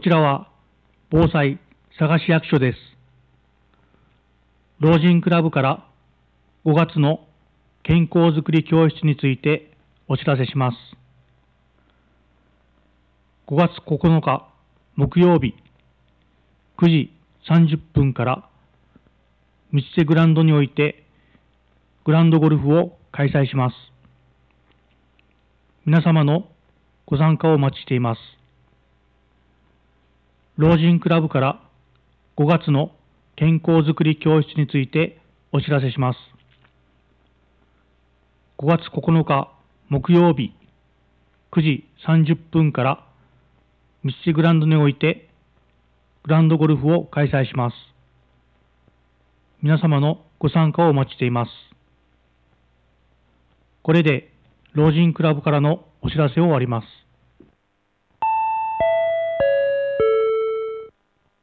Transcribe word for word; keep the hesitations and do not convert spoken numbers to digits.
ちらは防災佐賀市役所です。老人クラブからごがつの健康づくり教室についてお知らせします。ごがつここのか木曜日くじさんじゅっぷんから三瀬グランドにおいてグランドゴルフを開催します。皆様のご参加をお待ちしています。老人クラブからごがつの健康づくり教室についてお知らせします。ごがつここのか木曜日くじさんじゅっぷんから三瀬グランドにおいてグランドゴルフを開催します。皆様のご参加をお待ちしています。これで老人クラブからのお知らせを終わります。